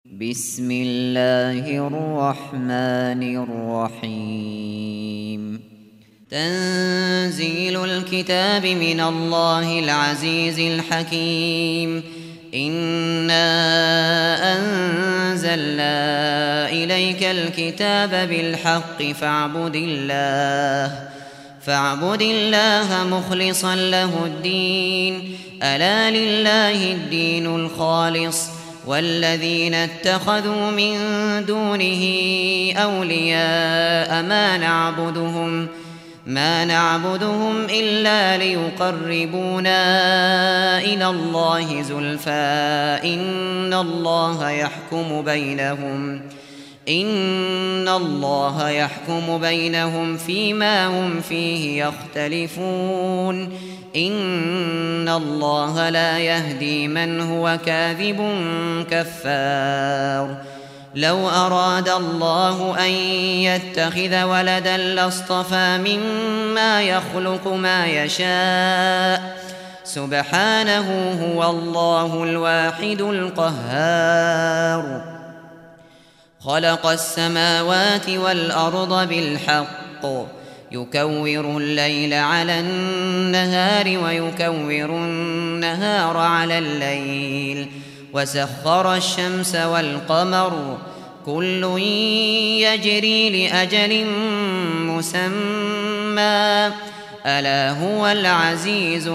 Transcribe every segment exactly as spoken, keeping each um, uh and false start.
بسم الله الرحمن الرحيم تنزيل الكتاب من الله العزيز الحكيم إنا أنزلنا إليك الكتاب بالحق فاعبد الله فاعبد الله مخلصا له الدين ألا لله الدين الخالص والذين اتخذوا من دونه أولياء ما نعبدهم ما نعبدهم إلا ليقربونا إلى الله زلفى إن الله يحكم بينهم إن الله يحكم بينهم فيما هم فيه يختلفون إن الله لا يهدي من هو كاذب كفار لو أراد الله أن يتخذ ولدا لاصطفى مما يخلق ما يشاء سبحانه هو الله الواحد القهار خلق السماوات والأرض بالحق يكور الليل على النهار ويكور النهار على الليل وسخر الشمس والقمر كل يجري لأجل مسمى ألا هو العزيز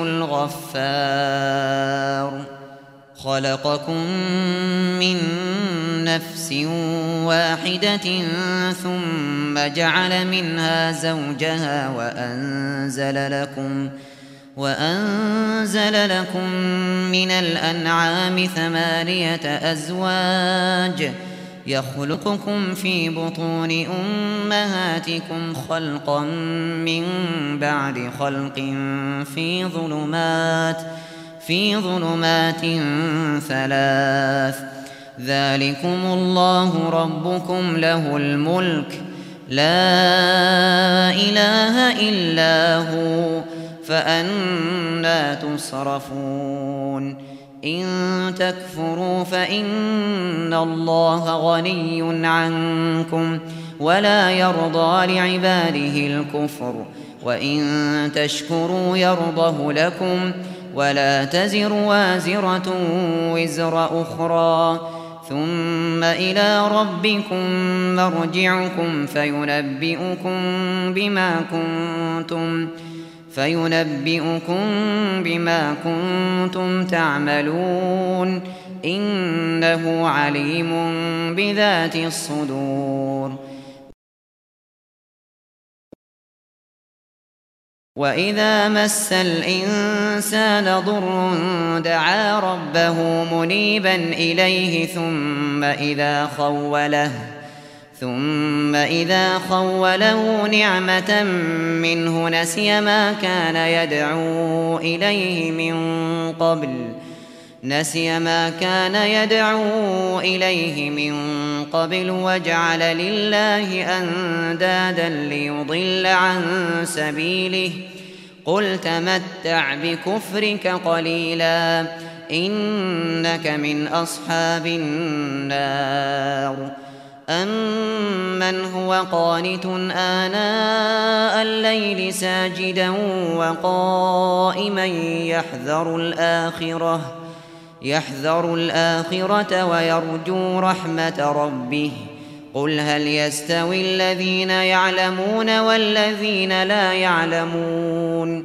الغفار خلقكم من نفس واحدة ثم جعل منها زوجها وأنزل لكم وأنزل لكم من الأنعام ثمانية أزواج يخلقكم في بطون أمهاتكم خلقا من بعد خلق في ظلمات في ظلمات ثلاث ذلكم الله ربكم له الملك لا إله إلا هو فأنى تصرفون إن تكفروا فإن الله غني عنكم ولا يرضى لعباده الكفر وإن تشكروا يرضه لكم ولا تزر وازرة وزر أخرى ثم إلى ربكم مرجعكم فينبئكم بما كنتم فينبئكم بما كنتم تعملون إنه عليم بذات الصدور وإذا مس الإنسان ضر دعا ربه منيبا إليه ثم إذا خوله ثم إذا خوله نعمة منه نسي ما كان يدعو إليه من قبل نسي ما كان يدعو إليه من قبل وجعل لله أندادا ليضل عن سبيله قل تمتع بكفرك قليلا إنك من أصحاب النار أمن هو قانت آناء الليل ساجدا وقائما يحذر الآخرة يحذر الآخرة ويرجو رحمة ربه قل هل يستوي الذين يعلمون والذين لا يعلمون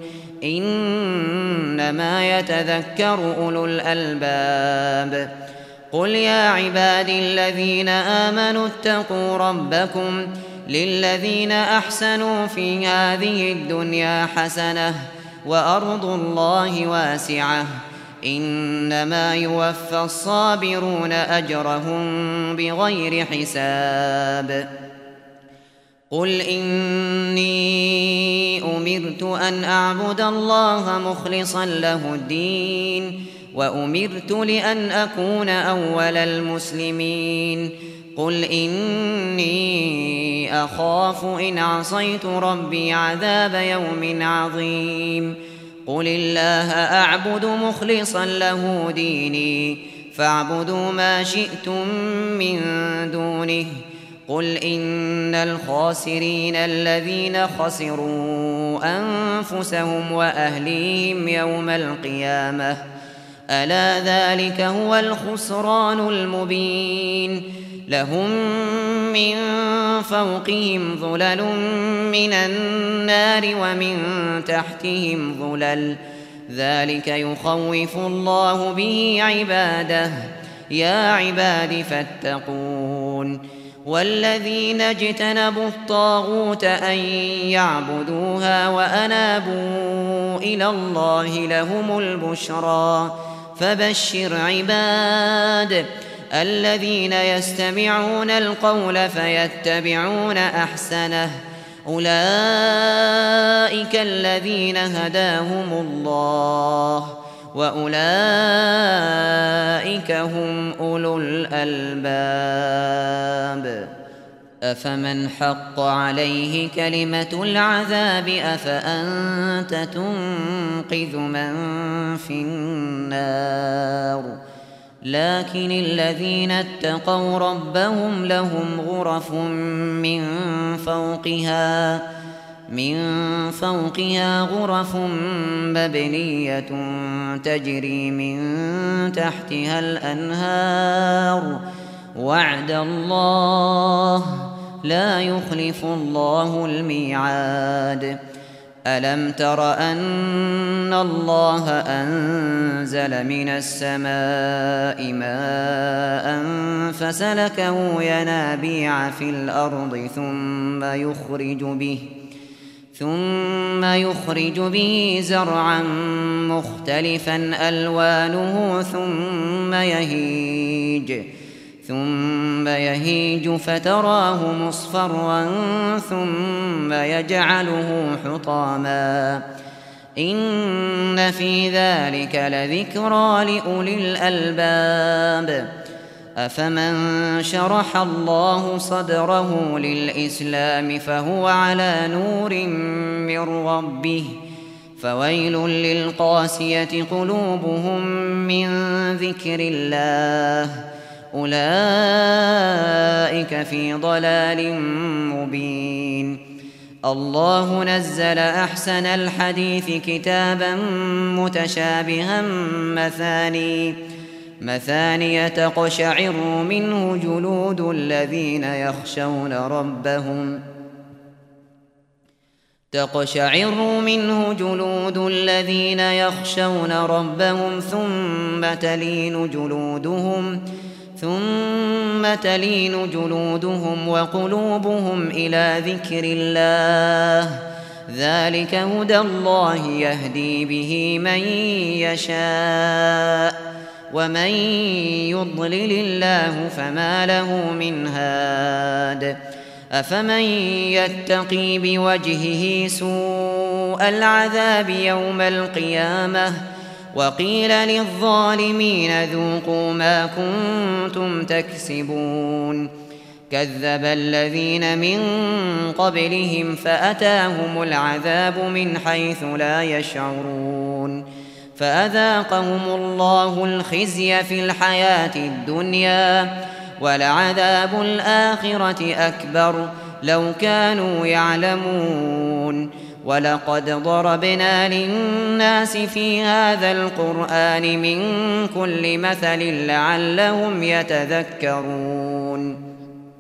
إنما يتذكر أولو الألباب قل يا عبادي الذين آمنوا اتقوا ربكم للذين أحسنوا في هذه الدنيا حسنة وأرض الله واسعة إنما يوفى الصابرون أجرهم بغير حساب قل إني أمرت أن أعبد الله مخلصا له الدين وأمرت لأن أكون أول المسلمين قل إني أخاف إن عصيت ربي عذاب يوم عظيم قل الله أعبد مخلصا له ديني فاعبدوا ما شئتم من دونه قل إن الخاسرين الذين خسروا أنفسهم وأهليهم يوم القيامة ألا ذلك هو الخسران المبين لهم من فوقهم ظلل من النار ومن تحتهم ظلل ذلك يخوف الله به عباده يا عباد فاتقون والذين اجتنبوا الطاغوت أن يعبدوها وأنابوا إلى الله لهم البشرى فبشر عباد الذين يستمعون القول فيتبعون أحسنه أولئك الذين هداهم الله وأولئك هم أولو الألباب أفمن حق عليه كلمة العذاب أفأنت تنقذ من في النار لكن الذين اتقوا ربهم لهم غرف من فوقها من فوقها غرف مبنية تجري من تحتها الأنهار وعد الله لا يخلف الله الميعاد ألم تر أن الله أنزل من السماء ماء فسلكه ينابيع في الأرض ثم يخرج به ثم يخرج به زرعا مختلفا ألوانه ثم يهيج ثم يهيج فتراه مصفرا ثم يجعله حطاما إن في ذلك لذكرى لأولي الألباب أفمن شرح الله صدره للإسلام فهو على نور من ربه فويل للقاسية قلوبهم من ذكر الله أولئك في ضلال مبين الله نزل أحسن الحديث كتابا متشابها مثاني مثانية تقشعر منه جلود الذين يخشون ربهم تقشعر منه جلود الذين يخشون ربهم ثم تلين جلودهم ثم تلين جلودهم وقلوبهم إلى ذكر الله ذلك هدى الله يهدي به من يشاء ومن يضلل الله فما له من هاد أفمن يتقي بوجهه سوء العذاب يوم القيامة وقيل للظالمين ذوقوا ما كنتم تكسبون كذب الذين من قبلهم فأتاهم العذاب من حيث لا يشعرون فأذاقهم الله الخزي في الحياة الدنيا ولعذاب الآخرة أكبر لو كانوا يعلمون ولقد ضربنا للناس في هذا القرآن من كل مثل لعلهم يتذكرون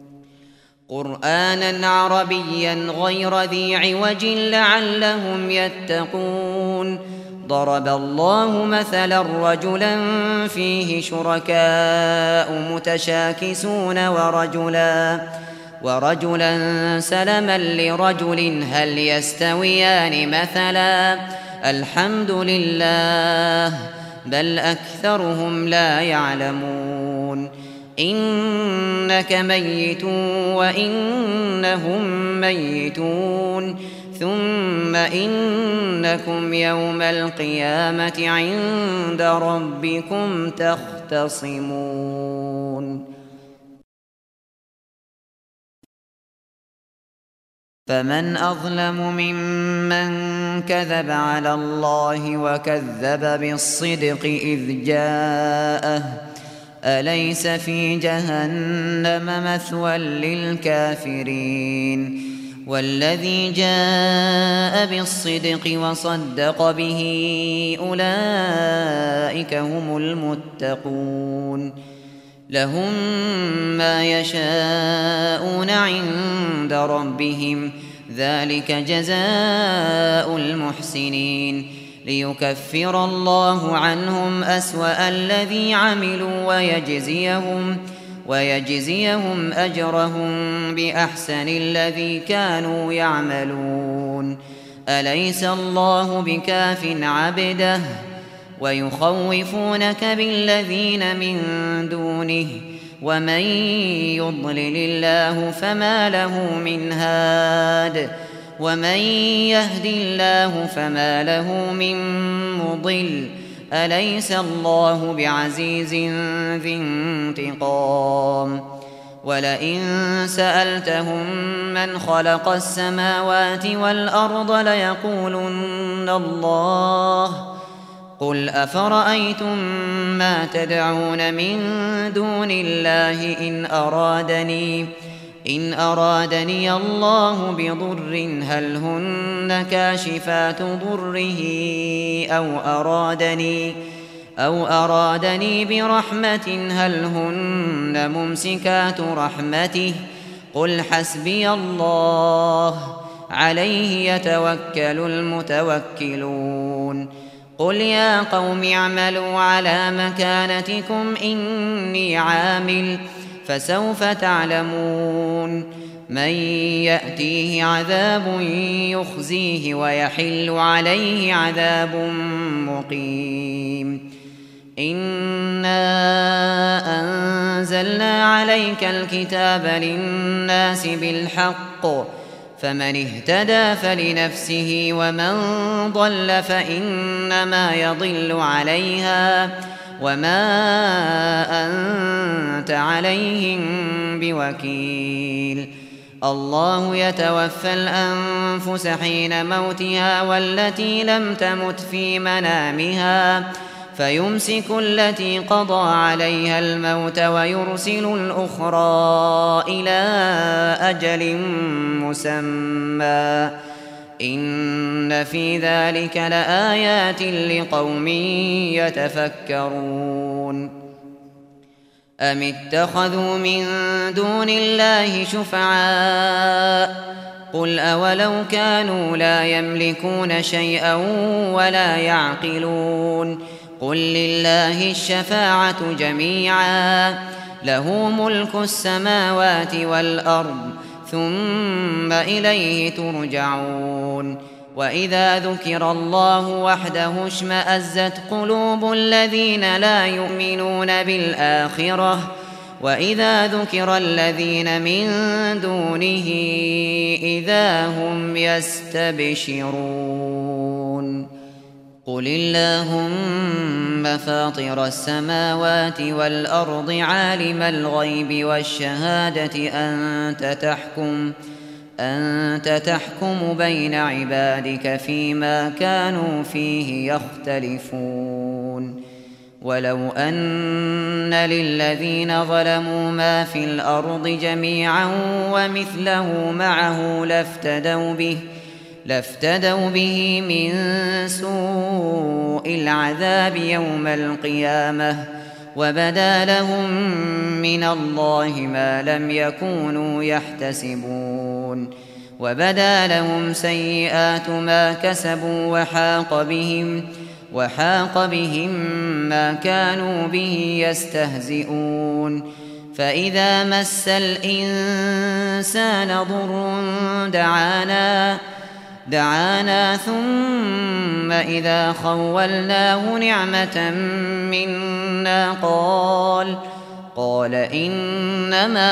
قرآنا عربيا غير ذي عوج لعلهم يتقون ضرب الله مثلا رجلا فيه شركاء متشاكسون ورجلا ورجلا سلما لرجل هل يستويان مثلا الحمد لله بل أكثرهم لا يعلمون إنك ميت وإنهم ميتون ثم إنكم يوم القيامة عند ربكم تختصمون فمن أظلم ممن كذب على الله وكذب بالصدق إذ جاءه أليس في جهنم مثوى للكافرين والذي جاء بالصدق وصدق به أولئك هم المتقون لهم ما يشاءون عند ربهم ذلك جزاء المحسنين ليكفر الله عنهم أسوأ الذي عملوا ويجزيهم ويجزيهم أجرهم بأحسن الذي كانوا يعملون أليس الله بكاف عبده ويخوفونك بالذين من دونه ومن يضلل الله فما له من هاد ومن يهد الله فما له من مضل أليس الله بعزيز ذي انتقام ولئن سألتهم من خلق السماوات والأرض ليقولن الله قل أفرأيتم ما تدعون من دون الله إن أرادني إن أرادني الله بضر هل هن كاشفات ضره أو أرادني أو أرادني برحمة هل هن ممسكات رحمته قل حسبي الله عليه يتوكل المتوكلون قل يا قوم اعملوا على مكانتكم إني عامل فسوف تعلمون من يأتيه عذاب يخزيه ويحل عليه عذاب مقيم إنا أنزلنا عليك الكتاب للناس بالحق فمن اهتدى فلنفسه ومن ضل فإنما يضل عليها وما أنت عليهم بوكيل الله يتوفى الأنفس حين موتها والتي لم تمت في منامها فيمسك التي قضى عليها الموت ويرسل الأخرى إلى أجل مسمى إن في ذلك لآيات لقوم يتفكرون أم اتخذوا من دون الله شفعاء قل أولو كانوا لا يملكون شيئا ولا يعقلون قل لله الشفاعة جميعا له ملك السماوات والأرض ثم إليه ترجعون وإذا ذكر الله وحده اشمأزت قلوب الذين لا يؤمنون بالآخرة وإذا ذكر الذين من دونه إذا هم يستبشرون قل اللهم فاطر السماوات والأرض عالم الغيب والشهادة أنت تحكم أنت تحكم بين عبادك فيما كانوا فيه يختلفون ولو أن للذين ظلموا ما في الأرض جميعا ومثله معه لافتدوا به لافتدوا به من سوء العذاب يوم القيامة وبدا لهم من الله ما لم يكونوا يحتسبون وبدا لهم سيئات ما كسبوا وحاق بهم وحاق بهم ما كانوا به يستهزئون فإذا مس الإنسان ضر دعانا دعانا ثم إذا خولناه نعمة منا قال قال إنما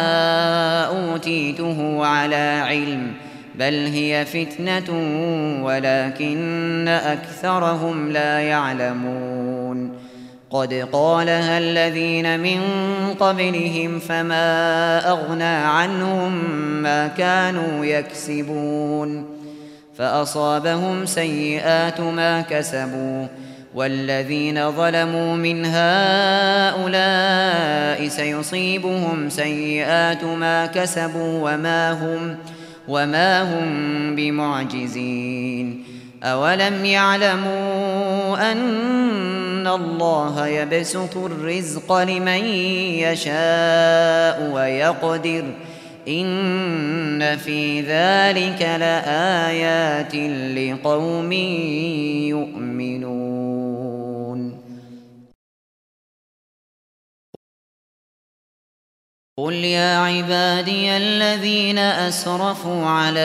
أوتيته على علم بل هي فتنة ولكن أكثرهم لا يعلمون قد قالها الذين من قبلهم فما أغنى عنهم ما كانوا يكسبون فأصابهم سيئات ما كسبوا والذين ظلموا من هؤلاء سيصيبهم سيئات ما كسبوا وما هم وما هم بمعجزين. أولم يعلموا أن الله يبسط الرزق لمن يشاء ويقدر إن في ذلك لآيات لقوم يؤمنون. قل يا عبادي الذين أسرفوا على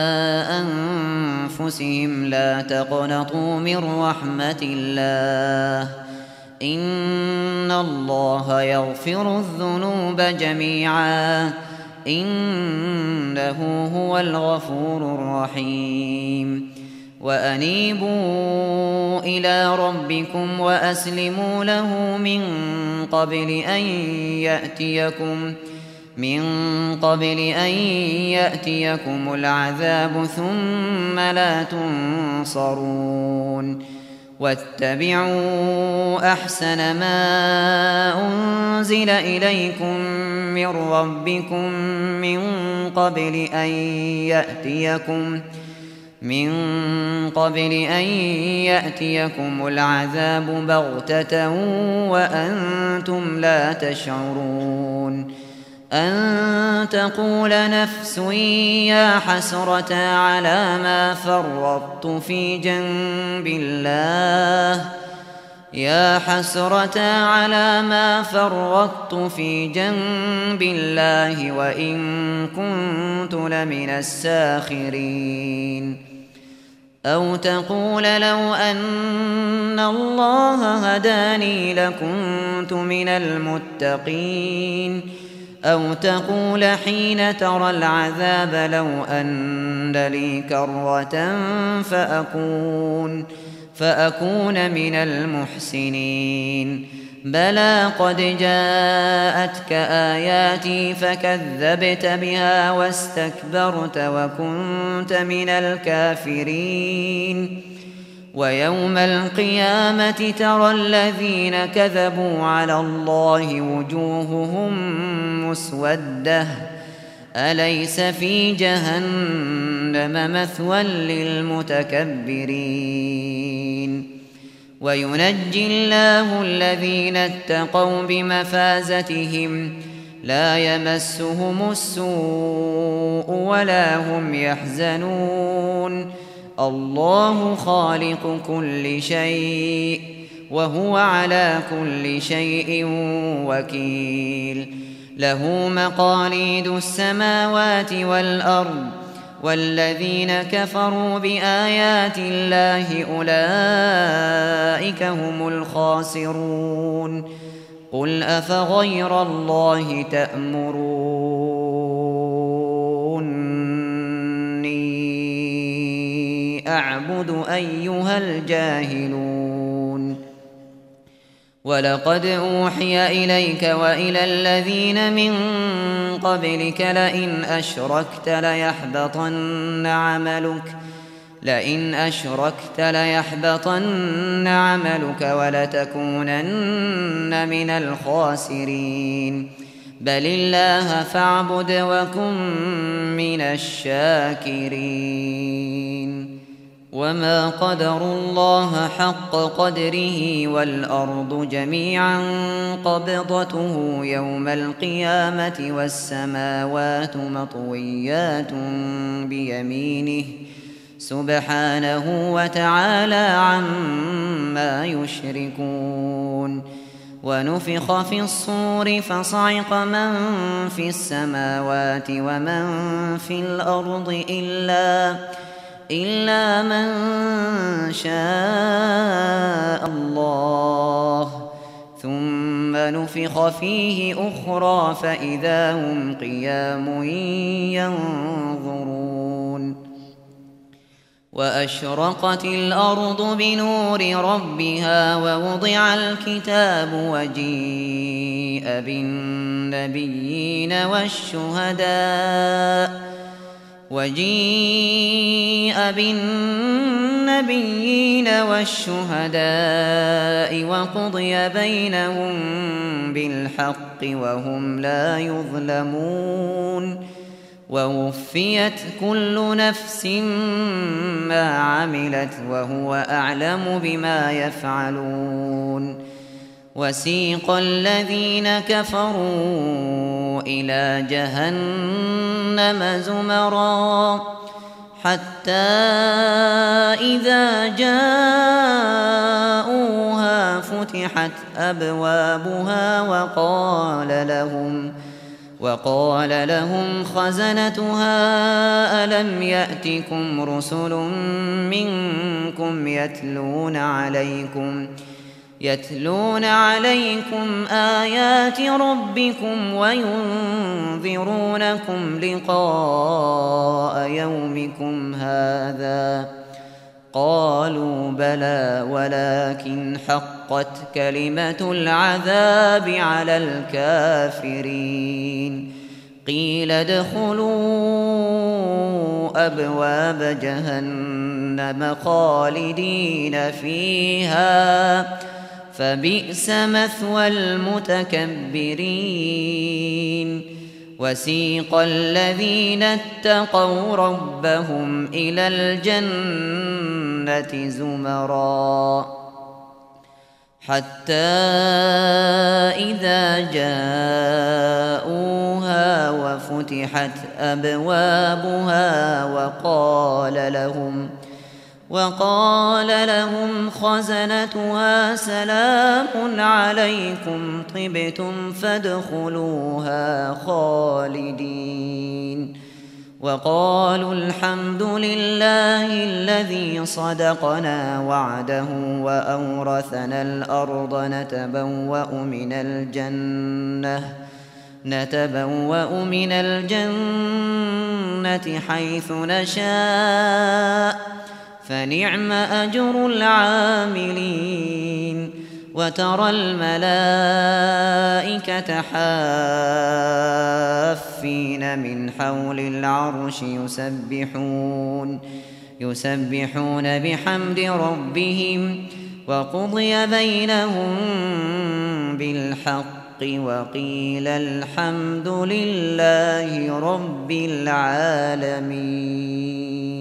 أنفسهم لا تقنطوا من رحمة الله إن الله يغفر الذنوب جميعا إنه هو الغفور الرحيم. وأنيبوا إلى ربكم وأسلموا له من قبل أن يأتيكم من قبل أن يأتيكم العذاب ثم لا تنصرون. واتبعوا أحسن ما أنزل إليكم من ربكم من قبل أن يأتيكم من قبل أن يأتيكم العذاب بغتة وأنتم لا تشعرون. أن تقول نفس يا حسرة على ما فرطت في جنب الله يا حسرة على ما فرطت في جنب الله وإن كنت لمن الساخرين. أو تقول لو أن الله هداني لكنت من المتقين. أو تقول حين ترى العذاب لو أن لي كرة فأكون فأكون من المحسنين. بلى قد جاءتك آياتي فكذبت بها واستكبرت وكنت من الكافرين. ويوم القيامة ترى الذين كذبوا على الله وجوههم مسودة أليس في جهنم مثوى للمتكبرين. وينجي الله الذين اتقوا بمفازتهم لا يمسهم السوء ولا هم يحزنون. الله خالق كل شيء وهو على كل شيء وكيل. له مقاليد السماوات والأرض والذين كفروا بآيات الله أولئك هم الخاسرون. قل أفغير الله تأمروني أعبد أيها الجاهلون. ولقد أوحي إليك وإلى الذين من قبلك لئن أشركت ليحبطن عملك لئن أشركت ليحبطن عملك ولتكونن من الخاسرين. بل الله فاعبد وكن من الشاكرين. وما قدروا الله حق قدره والأرض جميعا قبضته يوم القيامة والسماوات مطويات بيمينه سبحانه وتعالى عما يشركون. ونفخ في الصور فصعق من في السماوات ومن في الأرض إلا إلا من شاء الله ثم نفخ فيه أخرى فإذا هم قيام ينظرون. وأشرقت الأرض بنور ربها ووضع الكتاب وجيء بالنبيين والشهداء وجيء بالنبيين النبيين والشهداء وقضي بينهم بالحق وهم لا يظلمون ووفيت كل نفس ما عملت وهو أعلم بما يفعلون وسيق الذين كفروا إلى جهنم زمرا حتى إذا جاءوها فتحت أبوابها وقال لهم وقال لهم خزنتها ألم يأتكم رسل منكم يتلون عليكم يتلون عليكم آيات ربكم وينذرونكم لقاء يومكم هذا قالوا بلى ولكن حقت كلمة العذاب على الكافرين قيل ادخلوا أبواب جهنم خالدين فيها فبئس مثوى المتكبرين وسيق الذين اتقوا ربهم إلى الجنة زمرا حتى إذا جاءوها وفتحت أبوابها وقال لهم وقال لهم خزنتها سلام عليكم طبتم فادخلوها خالدين وقالوا الحمد لله الذي صدقنا وعده وأورثنا الأرض نتبوأ من الجنة نتبوأ من الجنة حيث نشاء فنعم أجر العاملين وترى الملائكة حافين من حول العرش يسبحون يسبحون بحمد ربهم وقضي بينهم بالحق وقيل الحمد لله رب العالمين.